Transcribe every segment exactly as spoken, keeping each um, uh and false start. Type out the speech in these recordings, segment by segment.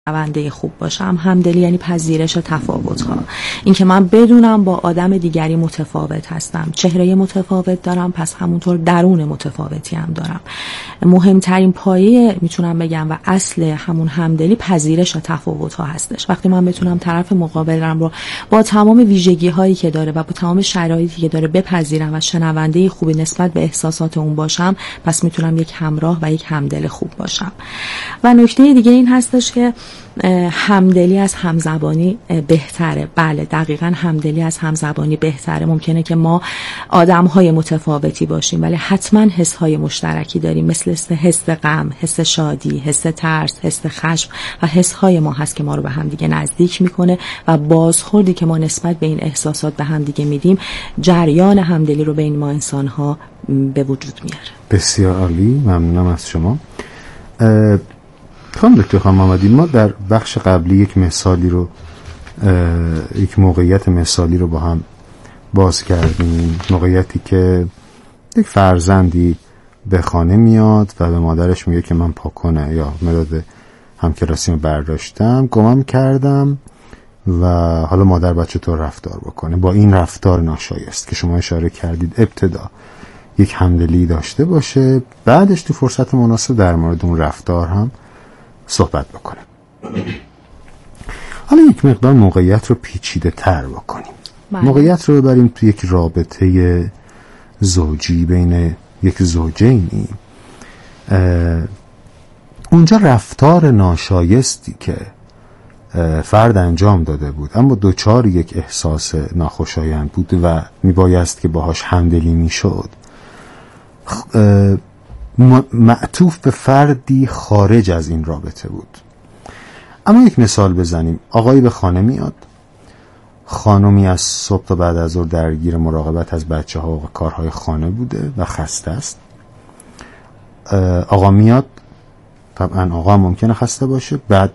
شنونده خوب باشم. همدلی یعنی پذیرش تفاوت‌ها، این که من بدونم با آدم دیگری متفاوت هستم، چهره متفاوت دارم، پس همونطور درون متفاوتی هم دارم. مهمترین پایه میتونم بگم و اصل همون همدلی پذیرش تفاوت‌ها هستش. وقتی من بتونم طرف مقابلم رو با تمام ویژگی‌هایی که داره و با تمام شرایطی که داره بپذیرم و شنونده خوبی نسبت به احساسات اون باشم، پس میتونم یک همراه و یک همدل خوب باشم. و نکته دیگه این هستش که همدلی از همزبانی بهتره. بله دقیقاً همدلی از همزبانی بهتره. ممکنه که ما آدم‌های متفاوتی باشیم ولی حتما حس‌های مشترکی داریم، مثل حس غم، حس شادی، حس ترس، حس خشم و حس‌های ما هست که ما رو به هم دیگه نزدیک میکنه و بازخوردی که ما نسبت به این احساسات به هم دیگه میدیم جریان همدلی رو بین ما انسان‌ها به وجود میاره. بسیار عالی، ممنونم از شما. خانم دکتر خانم محمدی، ما در بخش قبلی یک مثالی رو یک موقعیت مثالی رو با هم باز کردیم. موقعیتی که یک فرزندی به خانه میاد و به مادرش میگه که من پاکنه یا مداد همکلاسیمو برداشتم گمم کردم و حالا مادر باید چطور رفتار بکنه با این رفتار ناشایست که شما اشاره کردید. ابتدا یک همدلی داشته باشه، بعدش تو فرصت مناسب در مورد اون رفتار هم صحبت بکنه. حالا یک مقدار موقعیت رو پیچیده تر بکنیم. بله. موقعیت رو ببریم تو یک رابطه زوجی بین یک زوجینی. اونجا رفتار ناشایستی که فرد انجام داده بود اما دوچار یک احساس ناخوشایند بود و میبایست که باهاش همدلی میشد، معطوف به فردی خارج از این رابطه بود. اما یک مثال بزنیم. آقایی به خانه میاد، خانمی از صبح تا بعد از ظهر درگیر مراقبت از بچه ها و کارهای خانه بوده و خسته است. آقا میاد، طبعا آقا ممکنه خسته باشه. بعد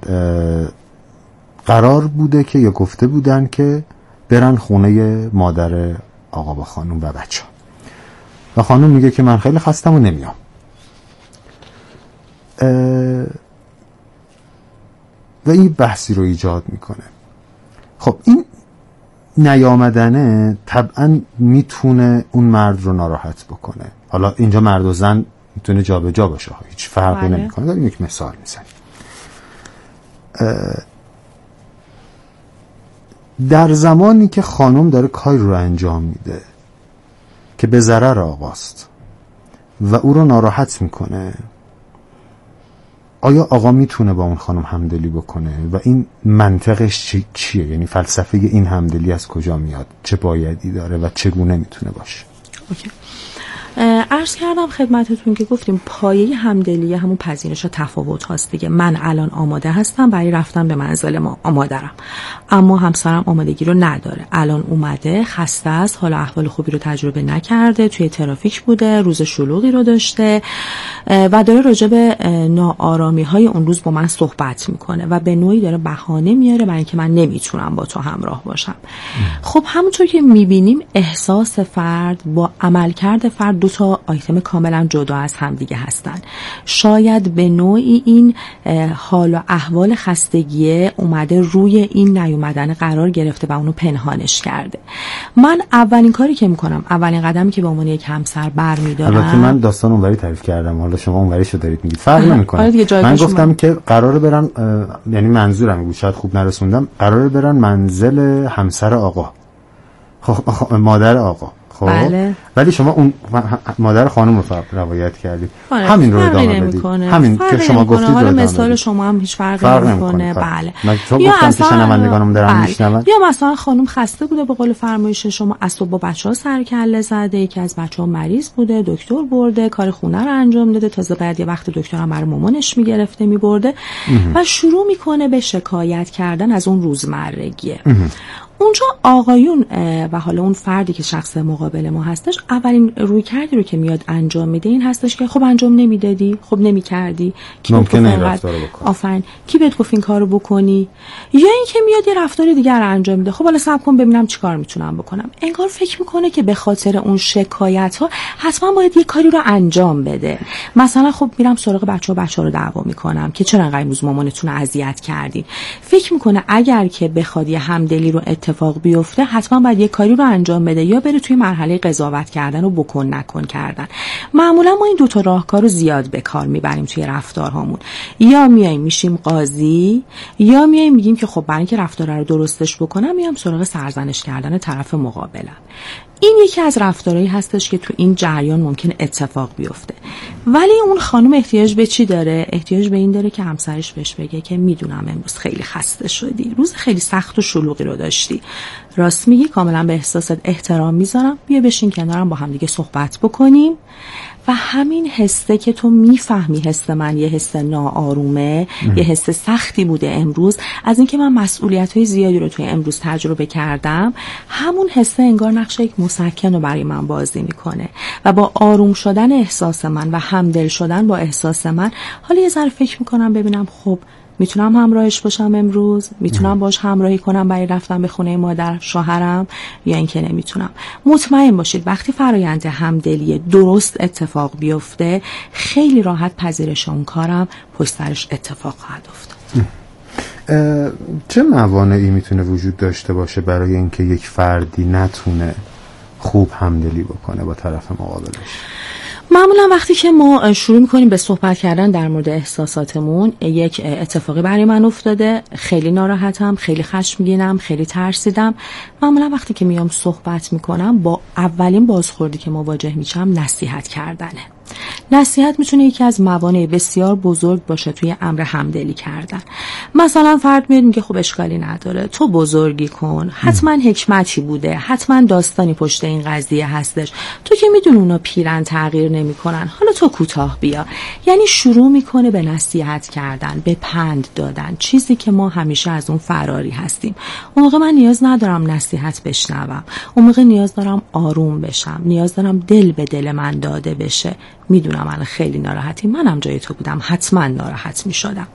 قرار بوده که یا گفته بودن که برن خونه مادر آقا با خانم و بچه ها و خانم میگه که من خیلی خستم و نمیام. و این بحثی رو ایجاد میکنه. خب این نیامدنه طبعا میتونه اون مرد رو ناراحت بکنه. حالا اینجا مرد و زن میتونه جا به جا باشه، هیچ فرقی بله. نمیکنه. داریم یک مثال میزنیم. در زمانی که خانم داره کاری رو انجام میده که به ضرر آقاست و او رو ناراحت میکنه، آیا آقا میتونه با اون خانم همدلی بکنه و این منطقش چی، چیه؟ یعنی فلسفه این همدلی از کجا میاد؟ چه بایدی داره و چگونه میتونه باشه؟ اوکی. عرض کردم خدمتتون که گفتیم پایه همدلی همون پذیرش و تفاوت هاست دیگه. من الان آماده هستم برای رفتن به منزل ما، آماده‌ام، اما همسرم آمادگی رو نداره. الان اومده، خسته است، حالا احوال خوبی رو تجربه نکرده، توی ترافیک بوده، روز شلوغی رو داشته و داره راجع به ناآرامی های اون روز با من صحبت میکنه و به نوعی داره بهانه میاره برای اینکه من نمیتونم با تو همراه باشم. خب همونطور که میبینیم احساس فرد با عملکرد فرد دو تا آیتم کاملا جدا از هم دیگه هستن. شاید به نوعی این حال و احوال خستگی اومده روی این نیومدن قرار گرفته و اونو پنهانش کرده. من اولین کاری که میکنم، اولین قدمی که به عنوان یک همسر برمیدارم، البته من داستان اونوری تعریف کردم، حالا شما اونوریشو دارید میگید، فرق نمیکنه. من گفتم که قراره برن، یعنی منظورم بود شاید خوب نرسوندم، قراره برن منزل همسر آقا، خب مادر آقا. خب بله. ولی شما اون مادر خانم رو روایت کردید، همین رو ادامه بدید. همین که شما گفتید حالا مثال شما هم هیچ فرقی نمیکنه. بله. من چون گفتم که شنوندگانم دارن میشنون. یا مثلا خانم خسته بوده، به قول فرمایش شما از صبح با بچه‌ها سر کله زده، یکی از بچه‌ها مریض بوده، دکتر برده، کار خونه رو انجام داده، تازه بعد یه وقت دکترم برای مامانش میگرفته میبرده و شروع میکنه به شکایت کردن از اون روزمرگیه. اونجا آقایون و حالا اون فردی که شخص مقابل ما هستش، اولین روی کردی رو که میاد انجام میده این هستش که خب انجام نمیدادی، خب نمیکردی، ممکنه این رفتار رو بکنی، آفرین کی بهت گفت این کارو بکنی، یا اینکه میاد یه رفتار دیگر رو انجام میده، خب حالا صبر کن ببینم چیکار میتونم بکنم. انگار فکر میکنه که به خاطر اون شکایت ها حتما باید یه کاری رو انجام بده. مثلا خب میرم سراغ بچه‌ها بچه‌ها رو دعوا میکنم که چرا انقدر امروز مامانتون رو اذیت کردین. فکر میکنه اگر که بخواد یه همدلی رو اتفاق بیفته حتما باید یه کاری رو انجام بده یا بره توی مرحله قضاوت کردن و بکن نکن کردن. معمولا ما این دو تا راهکار رو زیاد به کار میبریم توی رفتارهامون. یا میایم میشیم قاضی، یا میایم میگیم که خب برای اینکه رفتار رو درستش بکنم میام سراغ سرزنش کردن طرف مقابلم. این یکی از رفتارهایی هستش که تو این جریان ممکن اتفاق بیفته. ولی اون خانم احتیاج به چی داره؟ احتیاج به این داره که همسرش بهش بگه که میدونم امروز خیلی خسته شدی، روز خیلی سخت و شلوغی رو داشتی، راست میگی، کاملا به احساسات احترام میذارم، بیا بشین کنارم با هم دیگه صحبت بکنیم و همین حسه که تو میفهمی حس من یه حس ناآرومه، یه حس سختی بوده امروز از اینکه من مسئولیت‌های زیادی رو توی امروز تجربه کردم، همون حسه انگار نقش یک مسکن رو برای من بازی میکنه و با آروم شدن احساس من و همدل شدن با احساس من حالا یه ذره فکر میکنم ببینم خب میتونم همراهش باشم امروز، میتونم باش همراهی کنم برای رفتن به خونه مادر شوهرم یا اینکه نمیتونم. مطمئن باشید وقتی فرایند همدلی درست اتفاق بیفته خیلی راحت پذیرش اون کارم پشت سرش اتفاق خواهد افتاد. چه موانعی میتونه وجود داشته باشه برای اینکه یک فردی نتونه خوب همدلی بکنه با طرف مقابلش؟ معمولا وقتی که ما شروع میکنیم به صحبت کردن در مورد احساساتمون، یک اتفاقی برای من افتاده، خیلی ناراحتم، خیلی خشمگینم، خیلی ترسیدم. معمولا وقتی که میام صحبت میکنم با اولین بازخوردی که مواجه میشم نصیحت کردنه. نصیحت میتونه یکی از موانع بسیار بزرگ باشه توی امر همدلی کردن. مثلا فرد میاد میگه خب اشکالی نداره، تو بزرگی کن، حتما حکمتی بوده، حتما داستانی پشت این قضیه هستش، تو که میدونی اونا پیرن تغییر نمیکنن، حالا تو کوتاه بیا. یعنی شروع میکنه به نصیحت کردن، به پند دادن، چیزی که ما همیشه از اون فراری هستیم. اون موقع من نیاز ندارم نصیحت بشنوم، اون موقع نیاز دارم آروم بشم، نیاز دارم دل به دل من داده بشه. میدونم الان خیلی ناراحتی، منم جای تو بودم حتما ناراحت میشدم.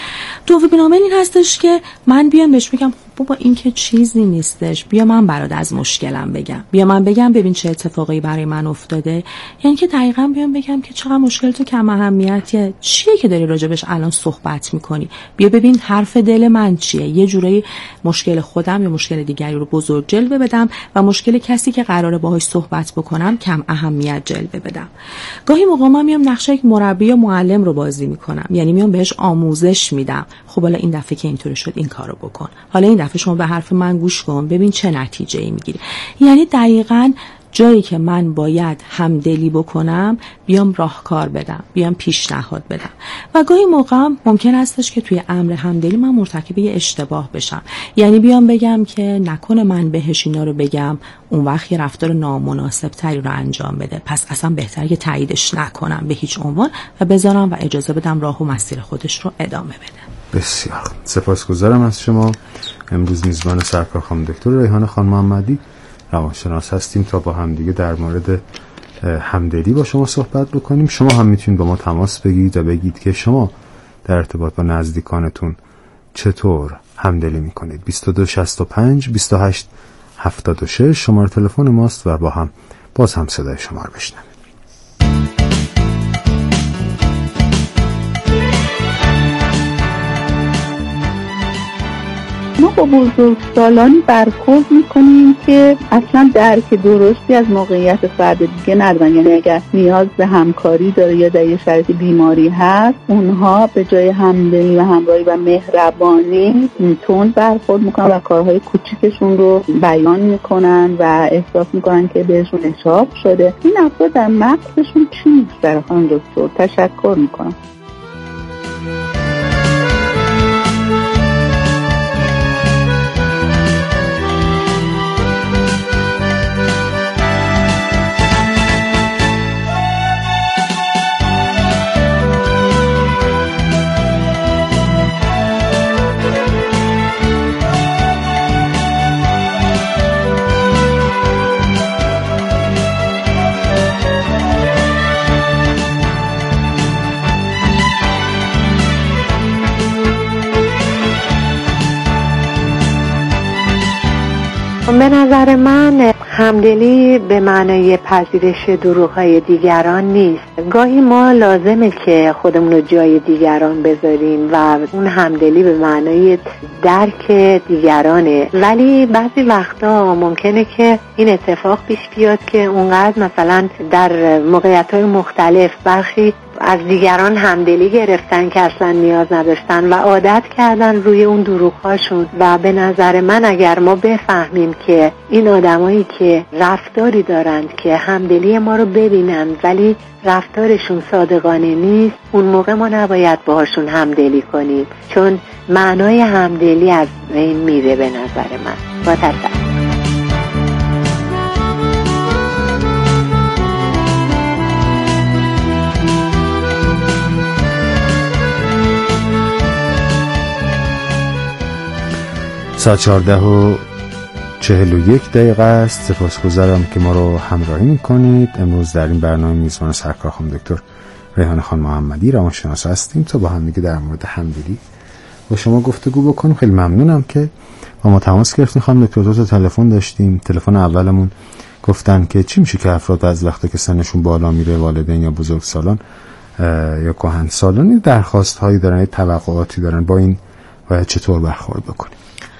دومین عامل این هستش که من بیام بهش بگم خب بابا این که چیزی نیستش، بیا من برات از مشکلم بگم، بیا من بگم ببین چه اتفاقی برای من افتاده. یعنی که دقیقاً بیام بگم که چقدر مشکل تو کم اهمیتیه، چیه که داری راجبش الان صحبت میکنی، بیا ببین حرف دل من چیه. یه جورایی مشکل خودم یا مشکل دیگری رو بزرگ جلوه بدم و مشکل کسی که قراره باهاش صحبت بکنم کم اهمیت جلوه بدم. گاهی موقع من میام نقش یک مربی یا معلم رو بازی میکنم، یعنی میام بهش آموزش میدم. خب حالا این دفعه که اینطوری شد این کارو بکن، حالا این دفعه شما به حرف من گوش کن ببین چه نتیجه‌ای میگیری. یعنی دقیقاً جایی که من باید همدلی بکنم بیام راهکار بدم، بیام پیشنهاد بدم. و گاهی موقع ممکن هستش که توی امر همدلی من مرتکب یه اشتباه بشم، یعنی بیام بگم که نکنه من بهش اینا رو بگم اون وقت یه رفتار نامناسب تری رو انجام بده، پس اصلا بهتره که تاییدش نکنم به هیچ عنوان و بذارم و اجازه بدم راه و مسیر خودش رو ادامه بده. بسیار سپاسگزارم از شما. امروز میزبان سرکار خانم دکتر ریحانه خان محمدی روانشناس هستیم تا با هم دیگه در مورد همدلی با شما صحبت بکنیم. شما هم میتونید با ما تماس بگیرید و بگید که شما در ارتباط با نزدیکانتون چطور همدلی میکنید. بیست و دو شصت و پنج بیست و هشت هفتاد و شش شماره تلفن ماست و با هم باز هم صدای شما رو بشنوید. ما با بزرگسالانی برخورد میکنیم که اصلا درک درستی از موقعیت فرد دیگه ندارن. یعنی اگر نیاز به همکاری داره یا در یه شرایط بیماری هست، اونها به جای همدلی و همراهی و مهربانی تند برخورد میکنن و کارهای کوچیکشون رو بیان میکنن و احساس میکنن که بهشون اشراف شده. این افراد در مغزشون چی میگذره خانم دکتر؟ تشکر میکنم. به نظر من همدلی به معنای پذیرش دروغ‌های دیگران نیست. گاهی ما لازمه که خودمون رو جای دیگران بذاریم و اون همدلی به معنای درک دیگرانه، ولی بعضی وقتا ممکنه که این اتفاق پیش بیاد که اونقدر مثلا در موقعیت‌های مختلف برخی از دیگران همدلی گرفتن که اصلا نیاز نداشتن و عادت کردن روی اون دروغ‌هاشون. و به نظر من اگر ما بفهمیم که این آدمایی که رفتاری دارند که همدلی ما رو ببینن ولی رفتارشون صادقانه نیست، اون موقع ما نباید باهاشون همدلی کنیم، چون معنای همدلی از این میره به نظر من. با تشکر. ساعت چهارده و چهل و یک دقیقه است. سپاسگزارم که ما رو همراهی میکنید. امروز در این برنامه میزبان سرکار خانم دکتر ریحانه خان محمدی روانشناس هستیم تا با هم دیگه در مورد همدلی با شما گفتگو بکنیم. خیلی ممنونم که با ما تماس گرفتین خانم دکتر. دو تا تلفن داشتیم. تلفن اولمون گفتن که چی میشه که افراد از وقتی که سنشون بالا میره، والدین یا بزرگسالان یا کهنسالان، درخواست هایی دارن، توقعاتی دارن، با این باید چطور برخورد بکنیم؟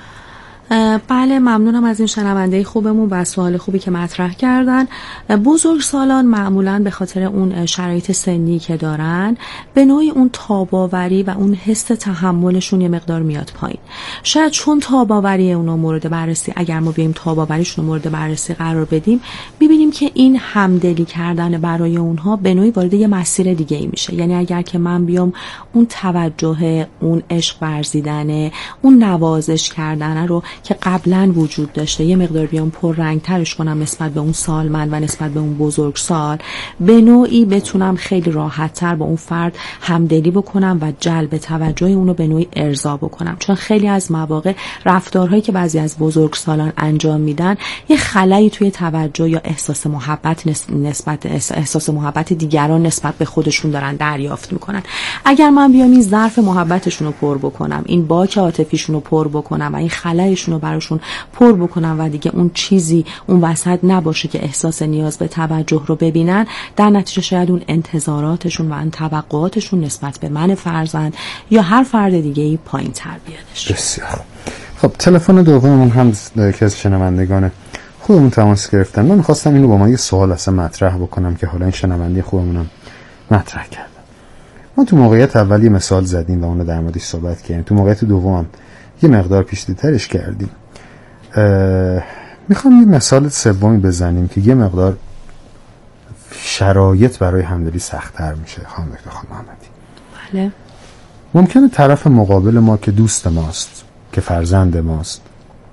بله، ممنونم از این شنونده خوبمون و سوال خوبی که مطرح کردن. بزرگسالان معمولاً به خاطر اون شرایط سنی که دارن به نوعی اون تاباوری و اون حس تحملشون یه مقدار میاد پایین. شاید چون تاباوری اونا مورد بررسی، اگر ما بیایم تاباوریشون رو مورد بررسی قرار بدیم، ببینیم که این همدلی کردن برای اونها به نوعی وارد یه مسیر دیگه ای میشه. یعنی اگر که من بیام اون توجه، اون عشق ورزیدن، اون نوازش کردن رو که قبلا وجود داشته یه مقدار بیام پر رنگ ترش کنم نسبت به اون سالمند و نسبت به اون بزرگسال، به نوعی بتونم خیلی راحت تر با اون فرد همدلی بکنم و جلب توجه اونو به نوعی ارضا بکنم. چون خیلی از مواقع رفتارهایی که بعضی از بزرگسالان انجام میدن یه خلایی توی توجه یا احساس محبت نسبت احساس محبت دیگران نسبت به خودشون دارن دریافت میکنن. اگر من بیام این ظرف محبتشون رو پر بکنم، این باک عاطفیشون رو پر بکنم و این خلایشون رو براشون پر بکنم و دیگه اون چیزی اون وسط نباشه که احساس نیاز به توجه رو ببینن، در نتیجه شاید اون انتظاراتشون و اون توقعاتشون نسبت به من فرزند یا هر فرد دیگه ای پایین تر بیادش. بسیار خب. تلفن دوممون هم یکی از شنوندگان خوبمون تماس گرفتن. من می‌خواستم اینو با ما یه سوال اصلا مطرح بکنم که حالا این شنونده خوبمونم مطرح کردن. ما تو موقعیت اولی مثال زدیم و اون رو در موردش صحبت کردیم. تو موقعیت دوم یه مقدار پیش‌ترش کردیم. میخوام یه مثال سومی بزنیم که یه مقدار شرایط برای همدلی سخت‌تر میشه. خانم دکتر خانم محمدی، بله، ممکنه طرف مقابل ما که دوست ماست، که فرزند ماست،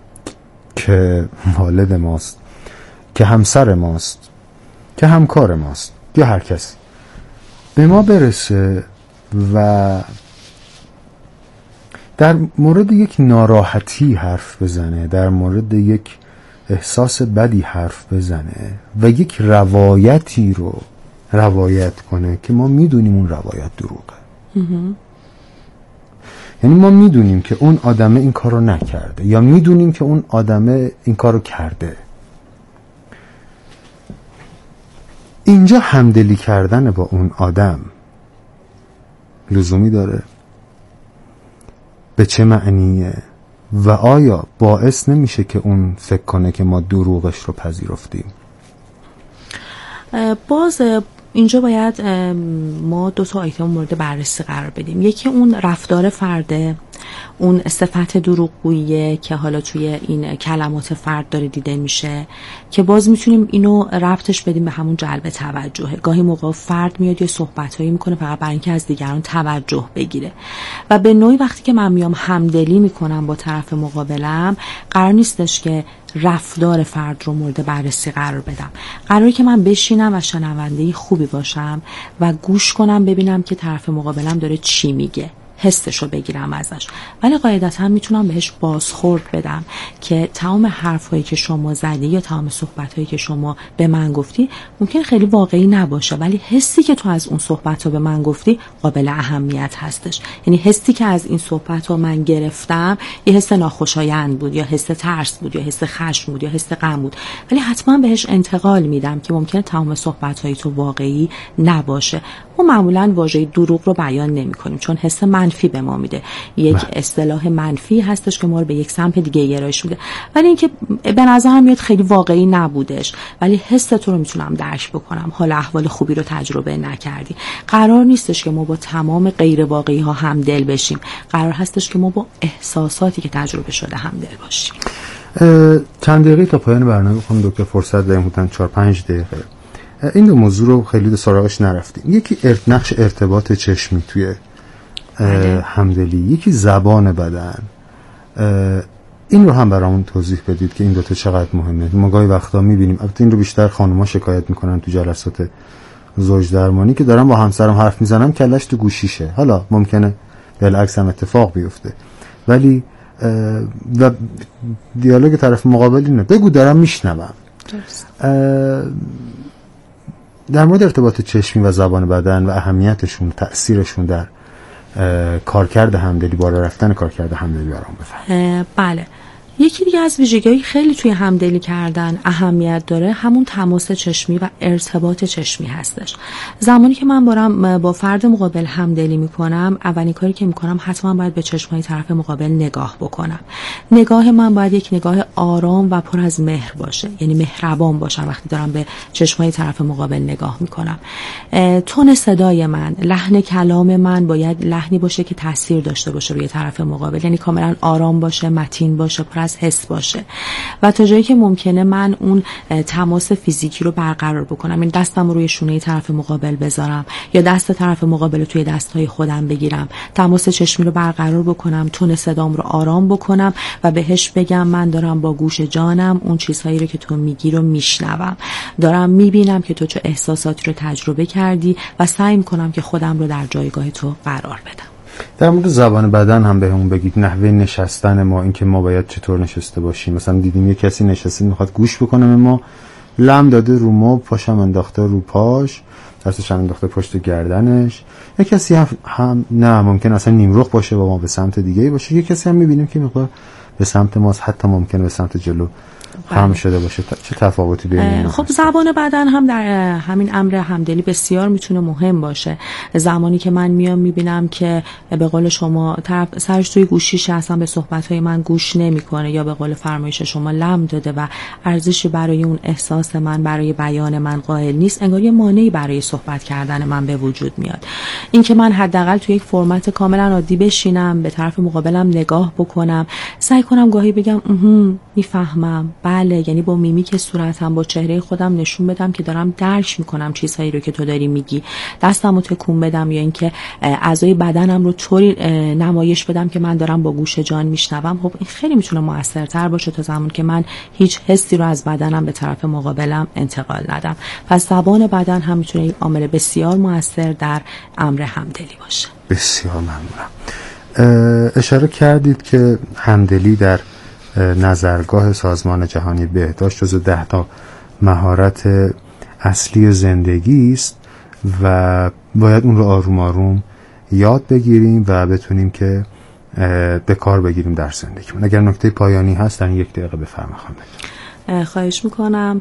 که والد ماست، که همسر ماست، که همکار ماست یا هر کسی به ما برسه و در مورد یک ناراحتی حرف بزنه، در مورد یک احساس بدی حرف بزنه و یک روایتی رو روایت کنه که ما میدونیم اون روایت دروغه. یعنی ما میدونیم که اون آدمه این کار رو نکرده یا میدونیم که اون آدمه این کار رو کرده. اینجا همدلی کردن با اون آدم لزومی داره؟ به چه معنیه؟ و آیا باعث نمیشه که اون فکر کنه که ما دروغش رو پذیرفتیم؟ باز اینجا باید ما دو تا آیتم مورد بررسی قرار بدیم. یکی اون رفتار فرده، اون صفت دروغگویی که حالا توی این کلمات فرد داره دیده میشه که باز میتونیم اینو ربطش بدیم به همون جلب توجه. گاهی موقع فرد میاد یه صحبتایی میکنه فقط برای اینکه از دیگران توجه بگیره و به نوعی وقتی که من میام همدلی میکنم با طرف مقابلم، قرار نیستش که رفتار فرد رو مورد بررسی قرار بدم. قراره که من بشینم و شنونده خوبی باشم و گوش کنم، ببینم که طرف مقابلم داره چی میگه حسشو بگیرم ازش، ولی قاعدتا میتونم بهش بازخورد بدم که تمام حرفایی که شما زدی یا تمام صحبتایی که شما به من گفتی ممکن خیلی واقعی نباشه، ولی حسی که تو از اون صحبت‌ها به من گفتی قابل اهمیت هستش. یعنی حسی که از این صحبت‌ها من گرفتم یه حس ناخوشایند بود یا حس ترس بود یا حس خشم بود یا حس غم بود، ولی حتما بهش انتقال میدم که ممکنه تمام صحبت‌های تو واقعی نباشه. ما معمولاً واژه دروغ رو بیان نمی‌کنیم چون حس منفی به ما میده، یک اصطلاح منفی هستش که ما رو به یک سمت دیگه گرایش میده، ولی اینکه به نظرم میاد خیلی واقعی نبودش، ولی حس تو رو میتونم درک بکنم، حال احوال خوبی رو تجربه نکردی. قرار نیستش که ما با تمام غیر واقعی ها همدل بشیم، قرار هستش که ما با احساساتی که تجربه شده همدل باشیم. چند دقیقه تا پایان برنامه بخونم دکتر، فرصت داریم بودن چهار پنج دقیقه. این دو موضوع رو خیلی به سراغش نرفتیم. یکی ارت نقش ارتباط چشمی توی همدلی، یکی زبان بدن. این رو هم برامون توضیح بدید که این دوتا چقدر مهمه. ما گاهی وقتا میبینیم، البته این رو بیشتر خانم‌ها شکایت میکنن تو جلسات زوج درمانی، که دارم با همسرم حرف میزنم کلش تو گوشیشه. حالا ممکنه بالعکس هم اتفاق بیفته، ولی و دیالوگ طرف مقابل اینه بگو دارم میشنوم. در مورد ارتباط چشمی و زبان بدن و اهمیتشون، تأثیرشون در کارکرد همدلی، بالا رفتن کارکرد همدلی برام بفرمایید. بله، یکی دیگه از ویژگی‌های خیلی توی همدلی کردن اهمیت داره همون تماس چشمی و ارتباط چشمی هستش. زمانی که من بارم با فرد مقابل همدلی میکنم، اولین کاری که میکنم حتما باید به چشمای طرف مقابل نگاه بکنم. نگاه من باید یک نگاه آرام و پر از مهر باشه، یعنی مهربان باشم وقتی دارم به چشمای طرف مقابل نگاه میکنم. تون صدای من، لحن کلام من باید لحنی باشه که تاثیر داشته باشه روی طرف مقابل، یعنی کاملا آرام باشه، متین باشه، پر از حس باشه و تا جایی که ممکنه من اون تماس فیزیکی رو برقرار بکنم، این دستم رو روی شونه طرف مقابل بذارم یا دست طرف مقابل رو توی دستهای خودم بگیرم، تماس چشمی رو برقرار بکنم، تون صدام رو آرام بکنم و بهش بگم من دارم با گوش جانم اون چیزهایی رو که تو میگی رو میشنوم، دارم میبینم که تو چه احساساتی رو تجربه کردی و سعی میکنم که خودم رو در جایگاه تو قرار بدم. در مورد زبان بدن هم بهمون بگید، نحوه نشستن ما، اینکه ما باید چطور نشسته باشیم. مثلا دیدیم یه کسی نشسته میخواد گوش بکنه، ما لم داده رو ما، پاشم انداخته رو پاش، دستش انداخته پشت گردنش. یه کسی هم, هم نه ممکن اصلا نیمرخ باشه و ما به سمت دیگه باشه. یه کسی هم میبینیم که مقدار به سمت ماست، حتی ممکنه به سمت جلو خم شده باشه. چه تفاوتی بین؟ خب زبان بدن هم در همین امر همدلی بسیار میتونه مهم باشه. زمانی که من میام میبینم که به قول شما طرف سرش توی گوشیش اصلا به صحبت‌های من گوش نمیکنه یا به قول فرمایش شما لم داده و ارزشی برای اون احساس من، برای بیان من قائل نیست، انگار یه مانعی برای صحبت کردن من به وجود میاد. این که من حداقل توی یک فرمت کاملا عادی بشینم، به طرف مقابلم نگاه بکنم، سعی کنم گاهی بگم میفهمم، بله، یعنی با میمیک صورتم، با چهره خودم نشون بدم که دارم درک میکنم چیزهایی رو که تو داری میگی، دستمو تکون بدم یا اینکه اعضای بدنم رو طوری نمایش بدم که من دارم با گوش جان میشنوم. خب این خیلی میتونه موثرتر باشه تا زمان که من هیچ حسی رو از بدنم به طرف مقابلم انتقال ندم. پس زبان بدن هم میتونه یک عامل بسیار موثر در امر همدلی باشه. بسیار ممنونم. اشاره کردید که همدلی در نظرگاه سازمان جهانی بهداشت جزو ده تا مهارت اصلی زندگی است و باید اون رو آروم آروم یاد بگیریم و بتونیم که به کار بگیریم در زندگیمون. اگر نکته پایانی هست در یک دقیقه بفرمایید خانم. خواهش میکنم.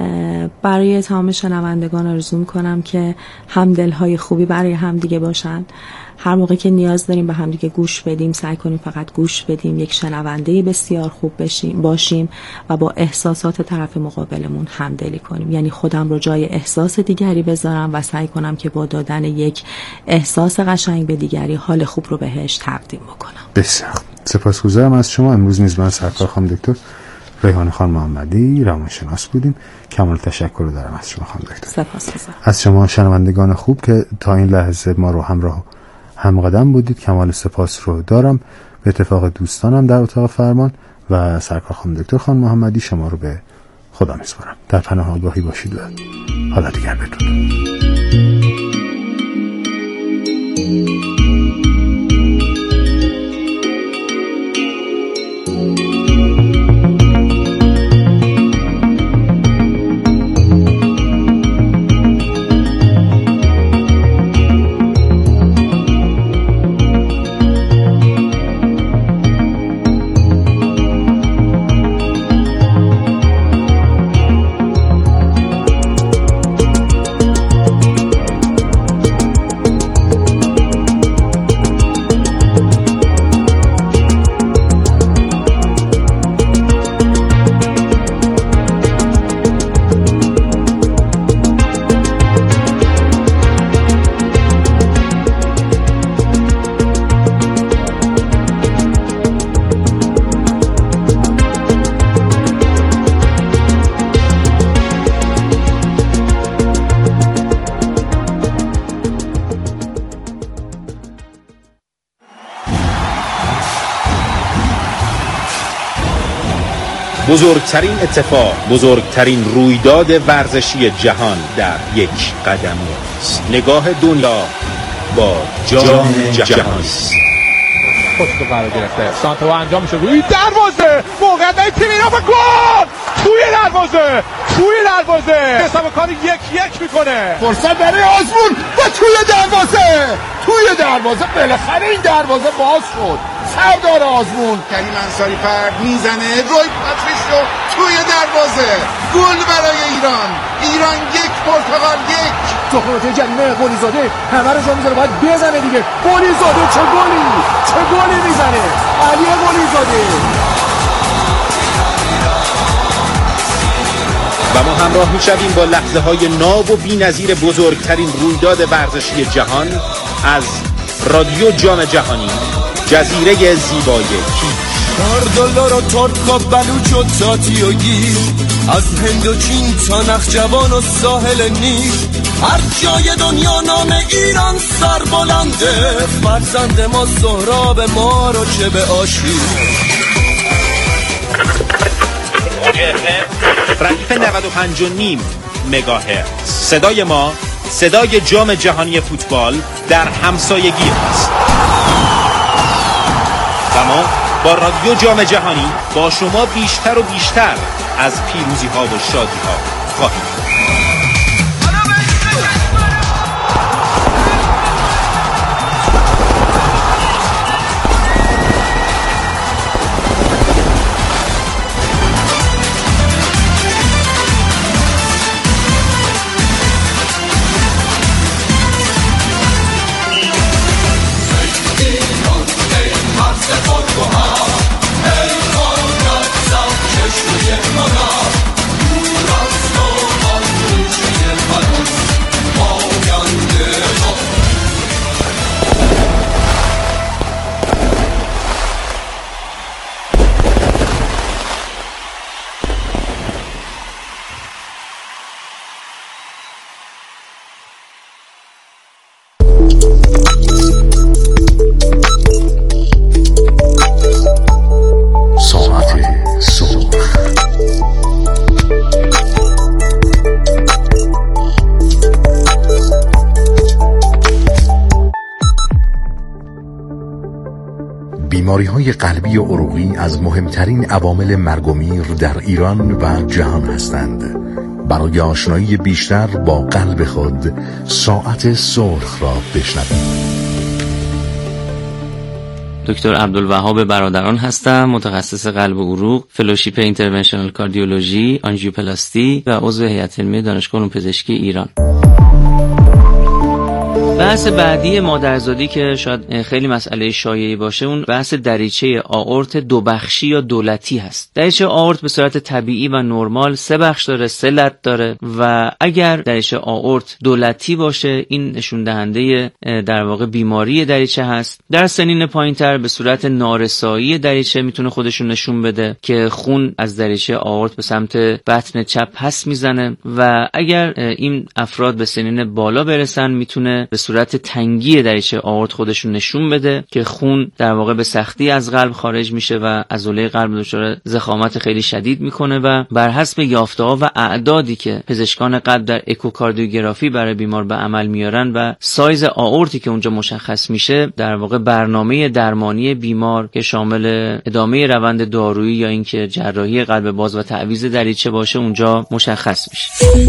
برای تمام شنوندگان آرزو میکنم که همدلهای خوبی برای همدیگه باشن. هر موقع که نیاز داریم به همدیگه گوش بدیم، سعی کنیم فقط گوش بدیم، یک شنونده بسیار خوب بشیم باشیم و با احساسات طرف مقابلمون همدلی کنیم. یعنی خودم رو جای احساس دیگری بذارم و سعی کنم که با دادن یک احساس قشنگ به دیگری حال خوب رو بهش تقدیم بکنم. بسیار سپاسگزارم از شما. امروز میزبان سرکار خانم دکتر ریحانه خان محمدی روانشناس بودیم. کمال تشکر رو دارم از شما خانم دکتر. سپاسگزارم از شما شنوندگان خوب که تا این لحظه ما رو همراه هم قدم بودید. کمال سپاس رو دارم. به اتفاق دوستانم در اتاق فرمان و سرکار خانم دکتر خان محمدی شما رو به خدا میسپارم. در پناه آگاهی باشید و حالا دیگر بدرود. بزرگترین اتفاق، بزرگترین رویداد ورزشی جهان در یک قدم است. نگاه دنیا با جام جهانی. پست قرار گرفته، سانتو انجام میشه روی دروازه، موقعیت تیم ایران و گل توی دروازه، توی دروازه حساب کار یک یک میکنه. فرصت برای آزمون و توی دروازه، توی دروازه بالاخره این دروازه باز شد. سردار آزمون کریم انصاری فرد میزنه، روی پاتریشیو توی دروازه، گل برای ایران. ایران یک، پرتغال یک. تو خورده جریمه قلیزاده همه رو جا میزنه، باید بزنه دیگه. قلیزاده چه گلی، چه گلی میزنه علی قلیزاده. و ما همراه میشویم با لحظه های ناب و بی‌نظیر بزرگترین رویداد ورزشی جهان از رادیو جام جهانی، جزیره زیبای کیش. کاردلار و ترک و بلوچ و تاتی و گیر، از هند و چین تا نخجوان و ساحل نیل، هر جای دنیا نام ایران سر بلنده. فرزند ما سهراب ما رو چه به آشی. ردیف نود و پنج و نیم مگاهرتز. صدای ما، صدای جام جهانی فوتبال در همسایگی است. و ما با رادیو جام جهانی با شما بیشتر و بیشتر از پیروزی ها و شادی ها خواهیم. بیماری‌های قلبی و عروقی از مهمترین عوامل مرگ و میر در ایران و جهان هستند. برای آشنایی بیشتر با قلب خود ساعت سرخ را بشنوید. دکتر عبدالوهاب برادران هستم، متخصص قلب و عروق، فلوشیپ اینترونشنال کاردیولوژی، آنژیوپلاستی و عضو هیئت علمی دانشگاه علوم پزشکی ایران. بحث بعدی مادرزادی که شاید خیلی مسئله شایعی باشه، اون بحث دریچه آئورت دو بخشی یا دولتی هست. دریچه آئورت به صورت طبیعی و نرمال سه بخش داره، سه لت داره و اگر دریچه آئورت دولتی باشه این نشون دهنده در واقع بیماری دریچه هست. در سنین پایینتر به صورت نارسایی دریچه میتونه خودشون نشون بده که خون از دریچه آئورت به سمت بطن چپ پس میزنه و اگر این افراد به سنین بالا برسن میتونه به صورت تنگی دریچه آئورت خودشون نشون بده که خون در واقع به سختی از قلب خارج میشه و عضله قلب دچار ضخامت خیلی شدید میکنه و بر حسب یافته‌ها و اعدادی که پزشکان قلب در اکوکاردیوگرافی برای بیمار به عمل میارن و سایز آئورتی که اونجا مشخص میشه، در واقع برنامه درمانی بیمار که شامل ادامه روند دارویی یا اینکه جراحی قلب باز و تعویض دریچه باشه اونجا مشخص میشه.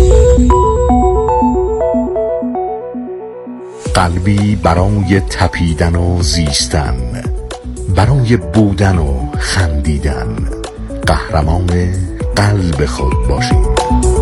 قلبی برای تپیدن و زیستن، برای بودن و خندیدن، قهرمان قلب خود باشید.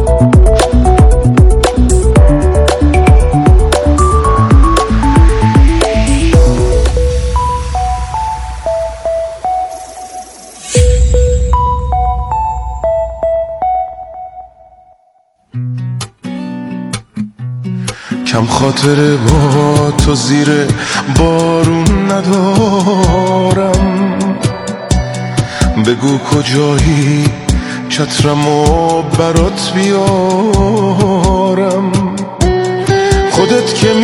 کم خاطر با تو زیر بارون ندارم، بگو کجایی چترمو برات بیارم. خودت که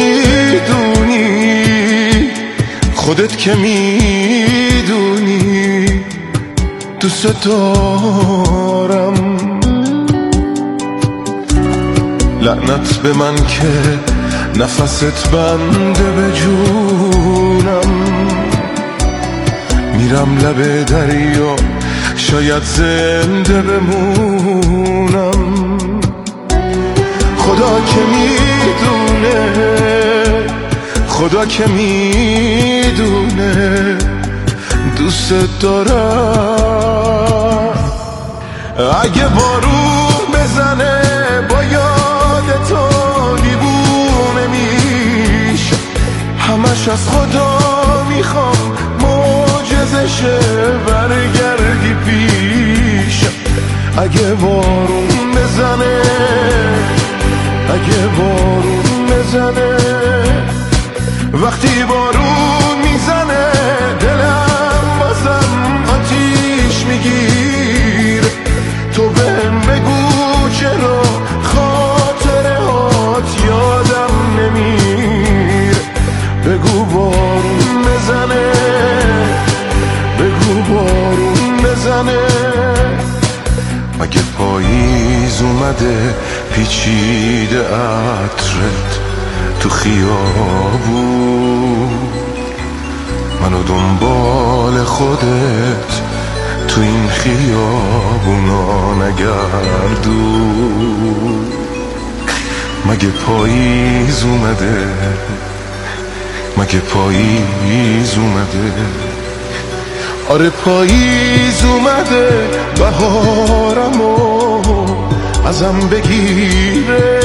میدونی، خودت که میدونی دوست دارم. لعنت به من که نفست بنده به جونم. میرم لب دریا شاید زنده بمونم. خدا که میدونه، خدا که میدونه دوست دارم. اگه بارون بزنه با یاد تو دیوونه میشه، همش از خدا میخوام معجزه شه برگردی پیش. اگه بارون بزنه، اگه بارون بزنه، وقتی بارون میزنه دلم بازم آتیش میگیر. تو بهم بگو چرا خاطره هات یادم نمیر. بگو بارون بزنه، بگو بارون بزنه. مگه پاییز اومده پیچیده عطرت تو خیابون، منو دنبال خودت تو این خیابونا نگردون. مگه پاییز اومده، مگه پاییز اومده. آره پاییز اومده بهارمو ازم بگیره،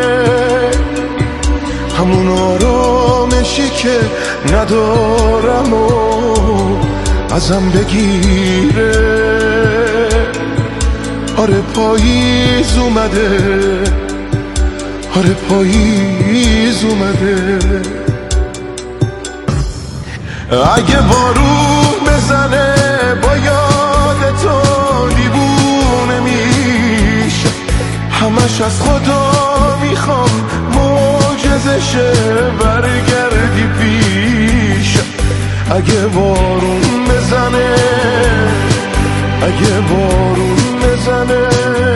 همون آرامشی که ندارم و ازم بگیره. آره پاییز اومده، آره پاییز اومده. اگه بارون بزنه با یاد تو دیوونه میشه، همش از خدا میخوام معجزه شه برگردی پیش. اگه بارون بزنه، اگه بارون بزنه،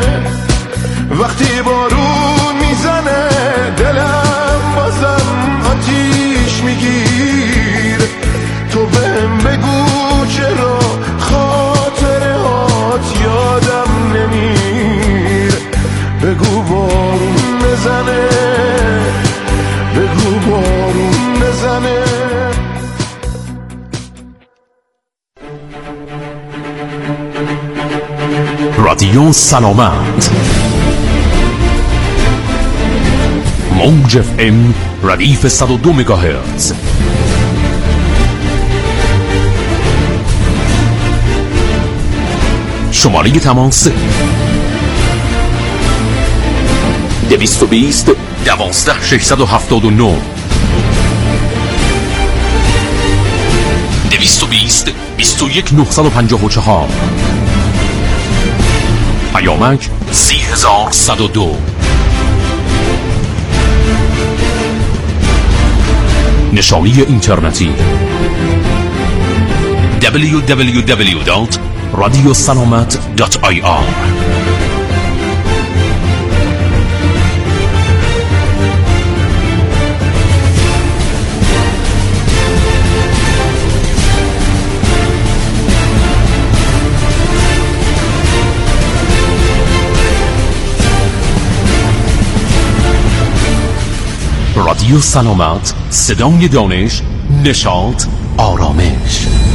وقتی بارون میزنه دلم بازم آتیش میگیر. تو بهم بگو چرا خاطره هات یادم نمیر. بگو بارون بزنه، بگو بارون بزنه. رادیو سلامت، موج اف ام ردیف صد و دو مگاهرتز. شماره تماس دویست و بیست دوازده ششصد و هفتاد و نه، دویست و بیست بیست و یک نهصد و پنجاه و چهار. پیامک سی هزار صد و دو. نشانی اینترنتی دبلیو دبلیو دبلیو دات رادیو سلامت دات آی آر. رادیو سلامت، صدای دانش، نشاط، آرامش.